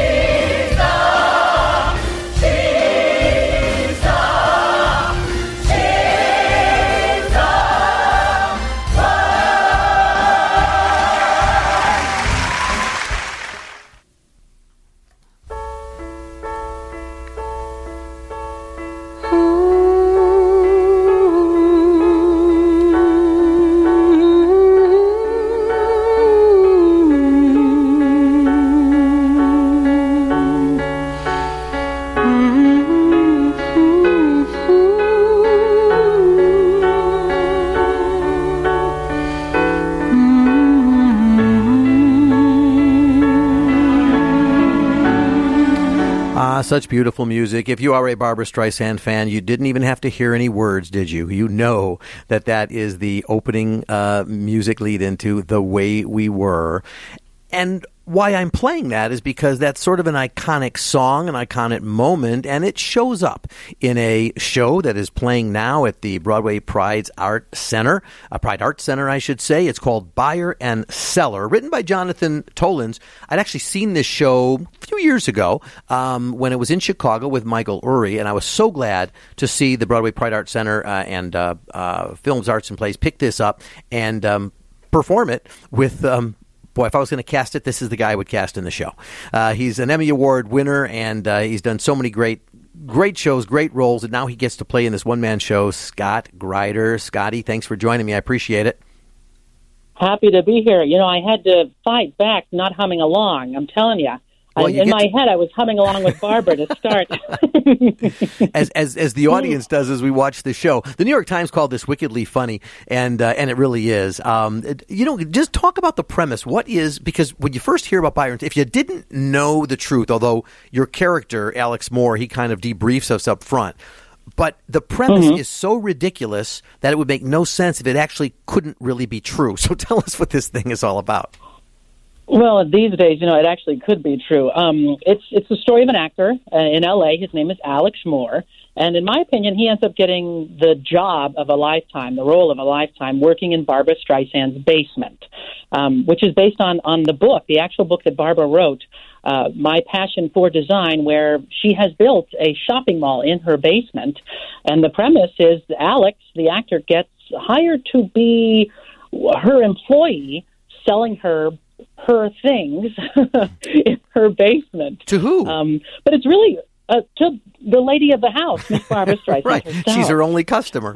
Speaker 2: Such beautiful music. If you are a Barbra Streisand fan, you didn't even have to hear any words, did you? You know that that is the opening uh, music lead into The Way We Were. And why I'm playing that is because that's sort of an iconic song, an iconic moment, and it shows up in a show that is playing now at the Broadway Pride's Art Center, uh, Pride Art Center, I should say. It's called Buyer and Seller, written by Jonathan Tolins. I'd actually seen this show a few years ago um, when it was in Chicago with Michael Urie, and I was so glad to see the Broadway Pride Art Center uh, and uh, uh, Films Arts and Plays pick this up and um, perform it with... Um, Boy, if I was going to cast it, this is the guy I would cast in the show. Uh, he's an Emmy Award winner, and uh, he's done so many great great shows, great roles, and now he gets to play in this one-man show. Scott Greider. Scotty, thanks for joining me. I appreciate it.
Speaker 9: Happy to be here. You know, I had to fight back not humming along. I'm telling you,
Speaker 2: Well,
Speaker 9: I, in my
Speaker 2: to...
Speaker 9: head, I was humming along with Barbara to start.
Speaker 2: as, as as the audience does as we watch the show. The New York Times called this wickedly funny, and uh, and it really is. Um, it, you know, just talk about the premise. What is, because when you first hear about Byron, if you didn't know the truth, although your character, Alex Moore, he kind of debriefs us up front, but the premise mm-hmm. is so ridiculous that it would make no sense if it actually couldn't really be true. So tell us what this thing is all about.
Speaker 9: Well, these days, you know, it actually could be true. Um, it's it's the story of an actor uh, in L A. His name is Alex Moore. And in my opinion, he ends up getting the job of a lifetime, the role of a lifetime, working in Barbra Streisand's basement, um, which is based on, on the book, the actual book that Barbara wrote, uh, My Passion for Design, where she has built a shopping mall in her basement. And the premise is Alex, the actor, gets hired to be her employee, selling her her things in her basement.
Speaker 2: To who?
Speaker 9: Um, but it's really uh, to the lady of the house, Miss Barbra Streisand.
Speaker 2: Right.
Speaker 9: Herself.
Speaker 2: She's her only customer.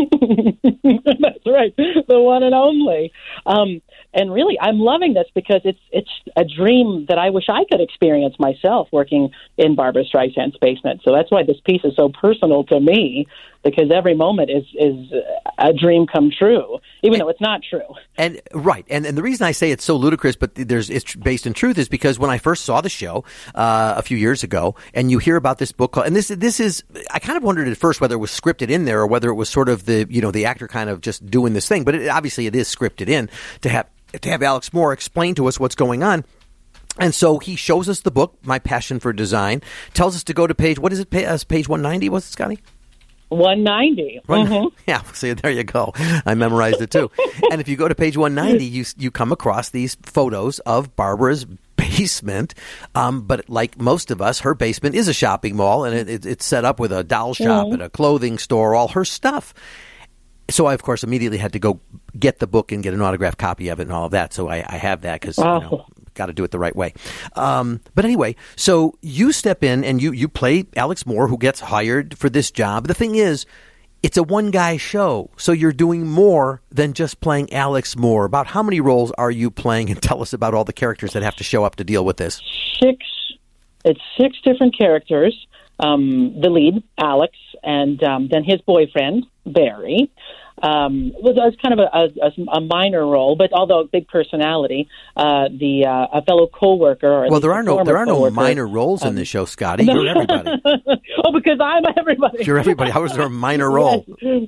Speaker 9: That's right. The one and only. Um, and really, I'm loving this because it's it's a dream that I wish I could experience myself working in Barbra Streisand's basement. So that's why this piece is so personal to me, because every moment is is a dream come true, even and, though it's not true.
Speaker 2: And right, and and the reason I say it's so ludicrous, but there's it's based in truth, is because when I first saw the show uh, a few years ago, and you hear about this book called, and this this is, I kind of wondered at first whether it was scripted in there or whether it was sort of the you know the actor kind of just doing this thing, but it, obviously it is scripted in to have to have Alex Moore explain to us what's going on. And so he shows us the book, My Passion for Design, tells us to go to page, what is it, page one ninety, was it, Scotty?
Speaker 9: one ninety. Mm-hmm.
Speaker 2: Yeah, see, there you go. I memorized it too. And if you go to page one ninety, you you come across these photos of Barbara's basement. Um, but like most of us, her basement is a shopping mall, and it, it, it's set up with a doll shop mm-hmm. and a clothing store, all her stuff. So I, of course, immediately had to go get the book and get an autographed copy of it and all of that. So I, I have that because, oh. you know, got to do it the right way. Um, but anyway, so you step in and you, you play Alex Moore, who gets hired for this job. The thing is, it's a one-guy show, so you're doing more than just playing Alex Moore. About how many roles are you playing? And tell us about all the characters that have to show up to deal with this.
Speaker 9: Six. It's six different characters. Um, the lead, Alex, and um, then his boyfriend, Barry. Um, was, was kind of a, a, a minor role, but although a big personality, uh, the uh, a fellow coworker. Or
Speaker 2: well, there are no there are no minor roles um, in this show, Scotty. You're everybody.
Speaker 9: Oh, because I'm everybody.
Speaker 2: You're everybody. How is there a minor role?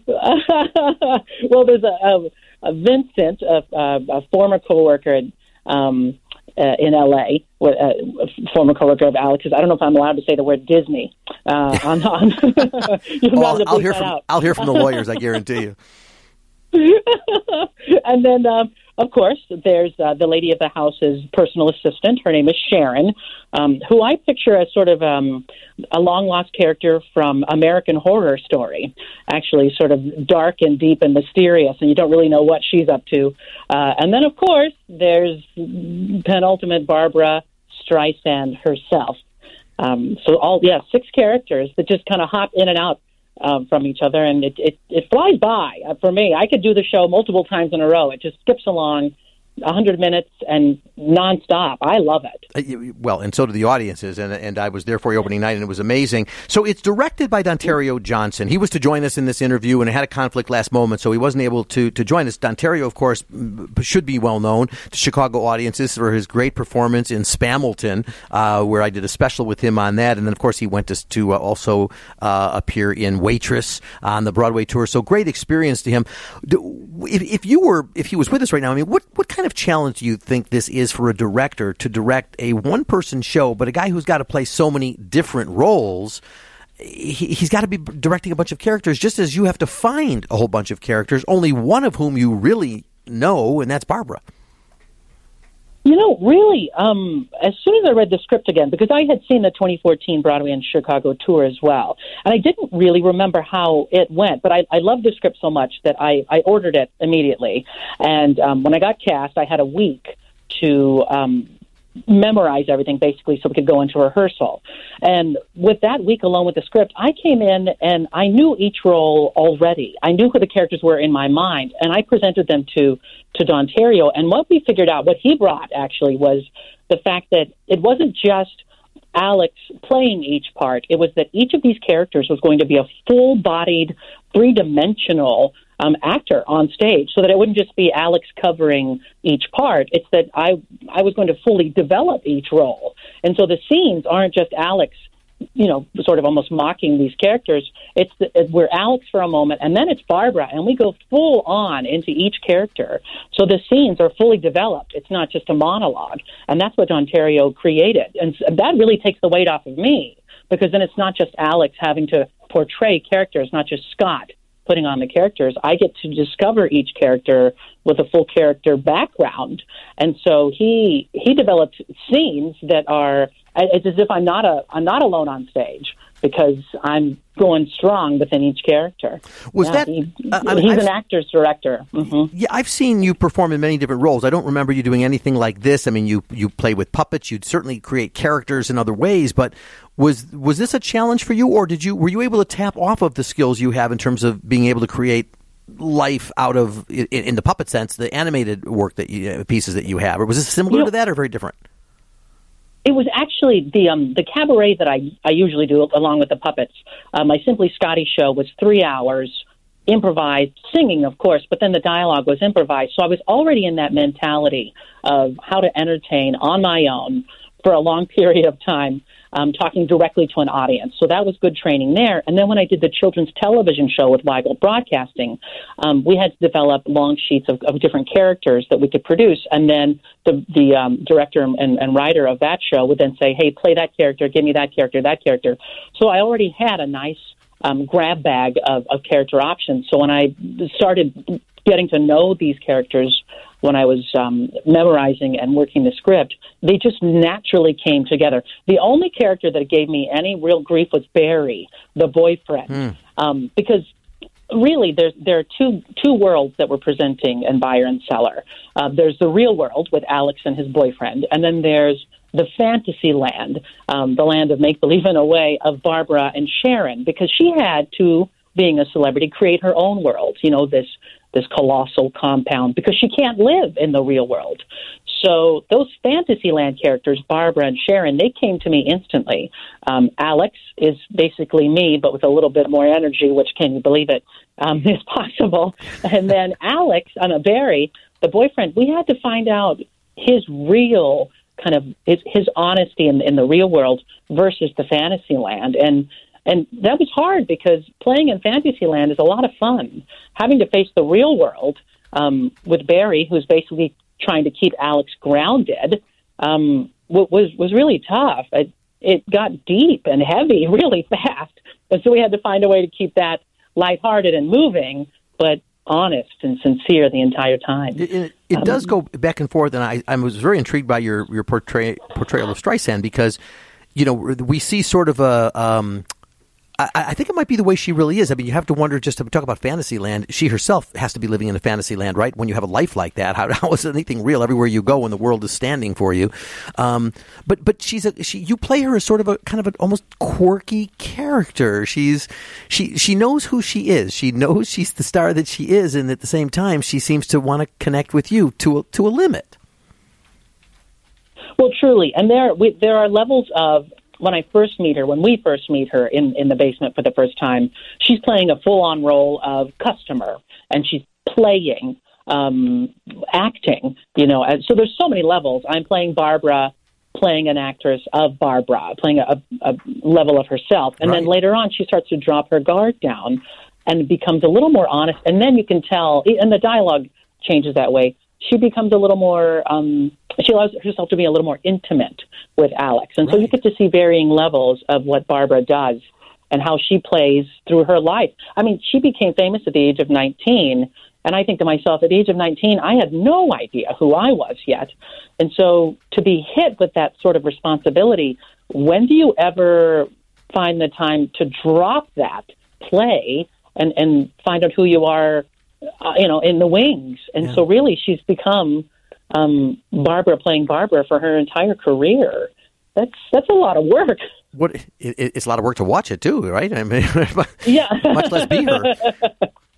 Speaker 9: Well, there's a, a, a Vincent, a, a, a former coworker um, uh, in L A, with, uh, a former coworker of Alex's. I don't know if I'm allowed to say the word Disney. Uh, on, on
Speaker 2: well, I'll hear from out. I'll hear from the lawyers. I guarantee you.
Speaker 9: And then, um, of course, there's uh, the lady of the house's personal assistant. Her name is Sharon, um, who I picture as sort of um, a long-lost character from American Horror Story, actually sort of dark and deep and mysterious, and you don't really know what she's up to. Uh, and then, of course, there's penultimate Barbra Streisand herself. Um, so all, yeah, six characters that just kind of hop in and out Um, from each other, and it, it, it flies by. Uh, for me, I could do the show multiple times in a row. It just skips along one hundred minutes and nonstop. I love it.
Speaker 2: Uh, well, and so do the audiences, and and I was there for the opening night, and it was amazing. So it's directed by Dontario Johnson. He was to join us in this interview, and it had a conflict last moment, so he wasn't able to, to join us. Dontario, of course, should be well known to Chicago audiences for his great performance in Spamilton, uh, where I did a special with him on that, and then, of course, he went to, to uh, also uh, appear in Waitress on the Broadway tour. So great experience to him. If, if you were, if he was with us right now, I mean, what what kind of challenge do you think this is for a director to direct a one-person show, but a guy who's got to play so many different roles? He, he's got to be directing a bunch of characters, just as you have to find a whole bunch of characters, only one of whom you really know, and that's Barbara.
Speaker 9: You know, really, um, as soon as I read the script again, because I had seen the twenty fourteen Broadway and Chicago tour as well, and I didn't really remember how it went, but I, I loved the script so much that I, I ordered it immediately. And um, when I got cast, I had a week to um, memorize everything, basically, so we could go into rehearsal. And with that week alone with the script, I came in and I knew each role already. I knew who the characters were in my mind, and I presented them to to Dontario. And what we figured out, what he brought actually, was the fact that it wasn't just Alex playing each part. It was that each of these characters was going to be a full-bodied, three-dimensional um, actor on stage, so that it wouldn't just be Alex covering each part. It's that I I was going to fully develop each role. And so the scenes aren't just Alex, you know, sort of almost mocking these characters. It's the, we're Alex for a moment, and then it's Barbara, and we go full on into each character. So the scenes are fully developed. It's not just a monologue, and that's what Ontario created. And that really takes the weight off of me, because then it's not just Alex having to portray characters, not just Scott putting on the characters. I get to discover each character with a full character background. And so he he developed scenes that are, it's as if I'm not a I'm not alone on stage, because I'm going strong within each character.
Speaker 2: Was
Speaker 9: yeah,
Speaker 2: that
Speaker 9: he,
Speaker 2: uh,
Speaker 9: he's
Speaker 2: I've,
Speaker 9: an actor's director? Mm-hmm.
Speaker 2: Yeah, I've seen you perform in many different roles. I don't remember you doing anything like this. I mean, you you play with puppets. You'd certainly create characters in other ways. But was was this a challenge for you, or did you were you able to tap off of the skills you have in terms of being able to create life out of, in, in the puppet sense, the animated work that you, pieces that you have, or was this similar
Speaker 9: you
Speaker 2: to that, or very different?
Speaker 9: It was actually the um, the cabaret that I, I usually do along with the puppets. Uh, my Simply Scotty show was three hours, improvised, singing, of course, but then the dialogue was improvised. So I was already in that mentality of how to entertain on my own for a long period of time, um, talking directly to an audience. So that was good training there. And then when I did the children's television show with Weigel Broadcasting, um, we had to develop long sheets of, of different characters that we could produce. And then the, the um, director and, and writer of that show would then say, hey, play that character, give me that character, that character. So I already had a nice um, grab bag of, of character options. So when I started getting to know these characters, when I was um, memorizing and working the script, they just naturally came together. The only character that gave me any real grief was Barry, the boyfriend, mm. um, because really there's, there are two two worlds that we're presenting in Buyer and Seller. Uh, there's the real world with Alex and his boyfriend, and then there's the fantasy land, um, the land of make-believe in a way, of Barbara and Sharon, because she had to, being a celebrity, create her own world, you know, this this colossal compound, because she can't live in the real world. So those Fantasyland characters, Barbara and Sharon, they came to me instantly. Um, Alex is basically me, but with a little bit more energy, which, can you believe it, um, is possible. And then Alex, on a Barry, the boyfriend, we had to find out his real kind of, his, his honesty in, in the real world versus the Fantasyland. And And that was hard, because playing in Fantasyland is a lot of fun. Having to face the real world um, with Barry, who's basically trying to keep Alex grounded, um, was was really tough. It, it got deep and heavy really fast. And so we had to find a way to keep that lighthearted and moving, but honest and sincere the entire time.
Speaker 2: It, it, it um, does go back and forth, and I, I was very intrigued by your, your portray, portrayal of Streisand, because, you know, we see sort of a... Um, I, I think it might be the way she really is. I mean, you have to wonder, just to talk about Fantasyland, she herself has to be living in a Fantasyland, right? When you have a life like that, how, how is anything real everywhere you go when the world is standing for you? Um, but but she's a she. You play her as sort of a kind of an almost quirky character. She's she she knows who she is. She knows she's the star that she is, and at the same time, she seems to want to connect with you to a, to a limit.
Speaker 9: Well, truly, and there we, there are levels of. When I first meet her, when we first meet her in, in the basement for the first time, she's playing a full-on role of customer, and she's playing, um, acting, you know. And so there's so many levels. I'm playing Barbara, playing an actress of Barbara, playing a, a level of herself. And right. Then later on, she starts to drop her guard down and becomes a little more honest. And then you can tell, and the dialogue changes that way, she becomes a little more, um, she allows herself to be a little more intimate with Alex. And right. So you get to see varying levels of what Barbara does and how she plays through her life. I mean, she became famous at the age of nineteen, and I think to myself, at the age of nineteen, I had no idea who I was yet. And so to be hit with that sort of responsibility, when do you ever find the time to drop that play and, and find out who you are, uh, you know, in the wings? And yeah. So really she's become um, Barbara playing Barbara for her entire career. That's that's a lot of work. What
Speaker 2: it, it's a lot of work to watch it too, right? I mean,
Speaker 9: yeah.
Speaker 2: much less be her.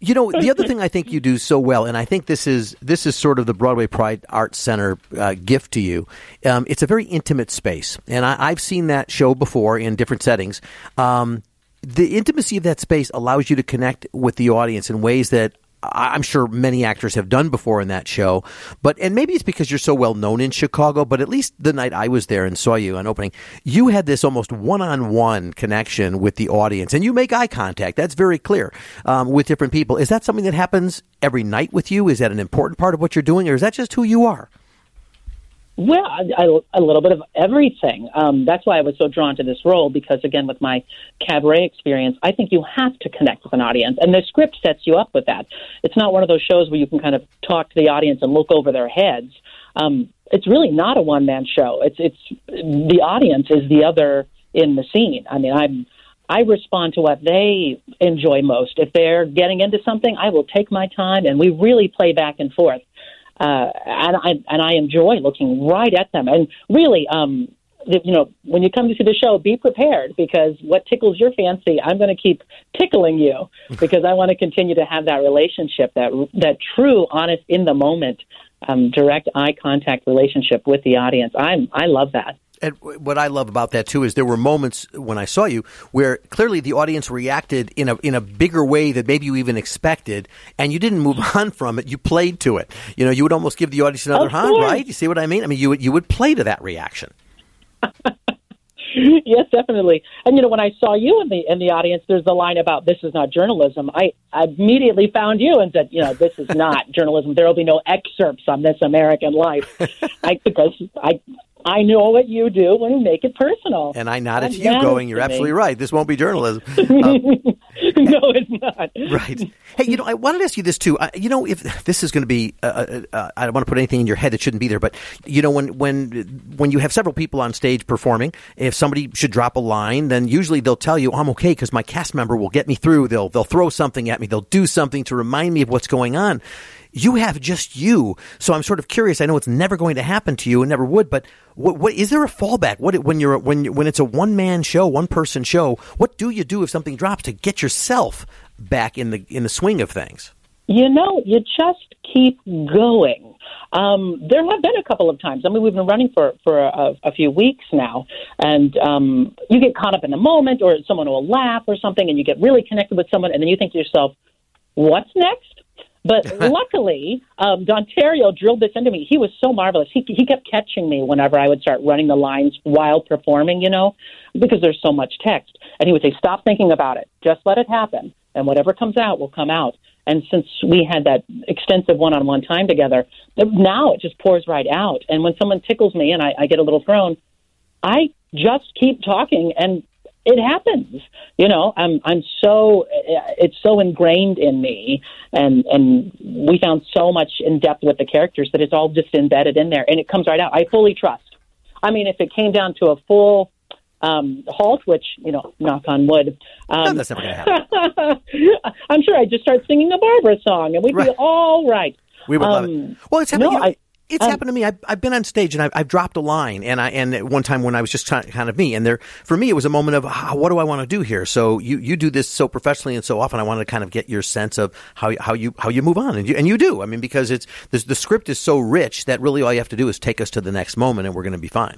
Speaker 2: You know, the other thing I think you do so well, and I think this is this is sort of the Broadway Pride Arts Center uh, gift to you. Um, it's a very intimate space, and I, I've seen that show before in different settings. Um, the intimacy of that space allows you to connect with the audience in ways that I'm sure many actors have done before in that show, but and maybe it's because you're so well known in Chicago, but at least the night I was there and saw you on opening, you had this almost one-on-one connection with the audience, and you make eye contact. That's very clear um, with different people. Is that something that happens every night with you? Is that an important part of what you're doing, or is that just who you are?
Speaker 9: Well, I, I, a little bit of everything. Um, that's why I was so drawn to this role, because, again, with my cabaret experience, I think you have to connect with an audience, and the script sets you up with that. It's not one of those shows where you can kind of talk to the audience and look over their heads. Um, it's really not a one-man show. It's it's the audience is the other in the scene. I mean, I'm I respond to what they enjoy most. If they're getting into something, I will take my time, and we really play back and forth. Uh, and I and I enjoy looking right at them. And really, um, you know, when you come to see the show, be prepared, because what tickles your fancy, I'm going to keep tickling you, because I want to continue to have that relationship, that that true, honest, in the moment, um, direct eye contact relationship with the audience. I'm I love that.
Speaker 2: And what I love about that, too, is there were moments when I saw you where clearly the audience reacted in a in a bigger way than maybe you even expected, and you didn't move on from it. You played to it. You know, you would almost give the audience another hand, right? You see what I mean? I mean, you would, you would play to that reaction.
Speaker 9: Yes, definitely. And, you know, when I saw you in the in the audience, there's the line about this is not journalism. I, I immediately found you and said, you know, this is not journalism. There will be no excerpts on This American Life. I, because I... I know what you do when you make it personal.
Speaker 2: And I nodded to you going, you're absolutely right. This won't be journalism. Um,
Speaker 9: no, it's not.
Speaker 2: Right. Hey, you know, I wanted to ask you this, too. Uh, you know, if this is going to be, uh, uh, uh, I don't want to put anything in your head that shouldn't be there, but, you know, when, when, when you have several people on stage performing, if somebody should drop a line, then usually they'll tell you, I'm okay because my cast member will get me through. They'll, they'll throw something at me. They'll do something to remind me of what's going on. You have just you. So I'm sort of curious. I know it's never going to happen to you and never would, but what, what is there a fallback? What when you're when when it's a one man show, one person show? What do you do if something drops to get yourself back in the in the swing of things?
Speaker 9: You know, you just keep going. Um, there have been a couple of times. I mean, we've been running for for a, a few weeks now, and um, you get caught up in the moment, or someone will laugh or something, and you get really connected with someone, and then you think to yourself, "What's next?" But luckily, um, Dontario drilled this into me. He was so marvelous. He he kept catching me whenever I would start running the lines while performing, you know, because there's so much text. And he would say, stop thinking about it. Just let it happen. And whatever comes out will come out. And since we had that extensive one-on-one time together, now it just pours right out. And when someone tickles me and I, I get a little thrown, I just keep talking, and it happens. You know, I'm I'm so it's so ingrained in me, and and we found so much in depth with the characters that it's all just embedded in there, and it comes right out. I fully trust. I mean, if it came down to a full um, halt, which, you know, knock on wood, um,
Speaker 2: no, that's never going to happen.
Speaker 9: I'm sure I'd just start singing a Barbara song, and we'd right. be all right.
Speaker 2: We would
Speaker 9: um,
Speaker 2: love it. Well, it's happening.
Speaker 9: No,
Speaker 2: You know,
Speaker 9: I,
Speaker 2: It's um, happened to me. I've, I've been on stage and I've, I've dropped a line, and I and at one time when I was just kind of me, and there for me it was a moment of ah, what do I want to do here? So you, you do this so professionally and so often. I wanted to kind of get your sense of how how you how you move on, and you and you do. I mean, because it's the, the script is so rich that really all you have to do is take us to the next moment, and we're going to be fine.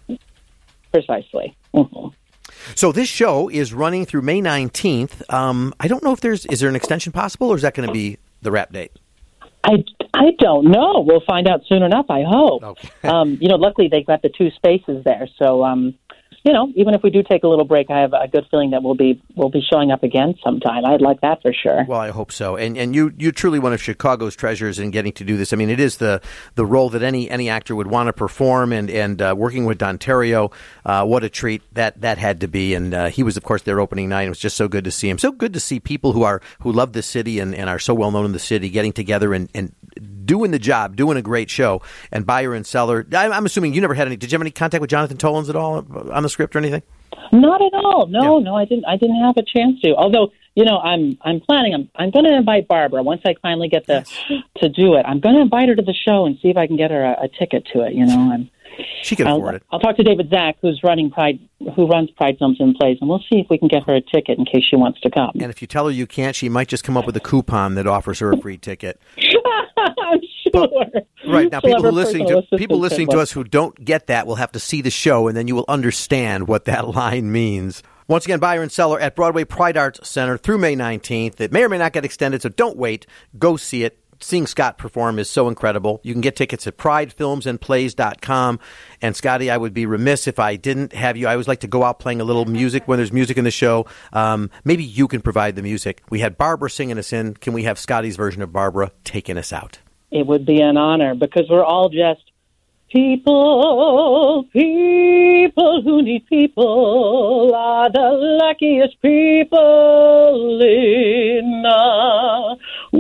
Speaker 9: Precisely. Mm-hmm.
Speaker 2: So this show is running through May nineteenth. Um, I don't know if there's is there an extension possible, or is that going to be the wrap date?
Speaker 9: I, I don't know. We'll find out soon enough, I hope. Okay. Um, you know, luckily they've got the two spaces there. So, um, you know, even if we do take a little break, I have a good feeling that we'll be we'll be showing up again sometime. I'd like that for sure.
Speaker 2: Well, I hope so. And and you you're truly one of Chicago's treasures in getting to do this. I mean, it is the the role that any any actor would want to perform. And and uh, working with Dontario, uh, what a treat that that had to be. And uh, he was, of course, their opening night. It was just so good to see him. So good to see people who are who love this city and, and are so well known in the city getting together and, and doing the job, doing a great show. And buyer and seller. I'm assuming you never had any. Did you have any contact with Jonathan Tollins at all on the script or anything?
Speaker 9: Not at all. No,
Speaker 2: yeah.
Speaker 9: no, I didn't. I didn't have a chance to. Although, you know, I'm I'm planning. I'm I'm going to invite Barbara once I finally get the
Speaker 2: yes.
Speaker 9: to do it. I'm going to invite her to the show and see if I can get her a, a ticket to it. You know, I'm
Speaker 2: She can
Speaker 9: I'll,
Speaker 2: afford it.
Speaker 9: I'll talk to David Zach, who's running Pride, who runs Pride Films and Plays, and we'll see if we can get her a ticket in case she wants to come.
Speaker 2: And if you tell her you can't, she might just come up with a coupon that offers her a free ticket.
Speaker 9: I'm sure.
Speaker 2: But, right now,
Speaker 9: She'll
Speaker 2: people who
Speaker 9: have her
Speaker 2: listening
Speaker 9: personal
Speaker 2: to people
Speaker 9: assistant
Speaker 2: listening
Speaker 9: send
Speaker 2: to
Speaker 9: one.
Speaker 2: us who don't get that will have to see the show, and then you will understand what that line means. Once again, buyer and seller at Broadway Pride Arts Center through May nineteenth. It may or may not get extended, so don't wait. Go see it. Seeing Scott perform is so incredible. You can get tickets at pride films and plays dot com. And, Scotty, I would be remiss if I didn't have you. I always like to go out playing a little music when there's music in the show. Um, maybe you can provide the music. We had Barbara singing us in. Can we have Scotty's version of Barbara taking us out?
Speaker 9: It would be an honor because we're all just people, people who need people are the luckiest people in the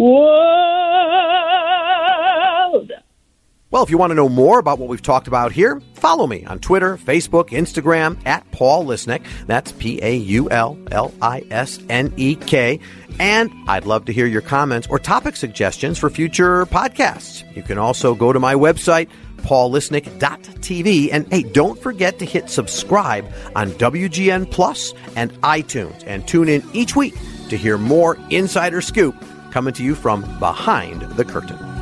Speaker 9: world.
Speaker 2: Well, if you want to know more about what we've talked about here, follow me on Twitter, Facebook, Instagram, at Paul Lisnek. That's P A U L L I S N E K. And I'd love to hear your comments or topic suggestions for future podcasts. You can also go to my website, paul lisnek dot t v. And, hey, don't forget to hit subscribe on W G N Plus and iTunes. And tune in each week to hear more Insider Scoop coming to you from behind the curtain.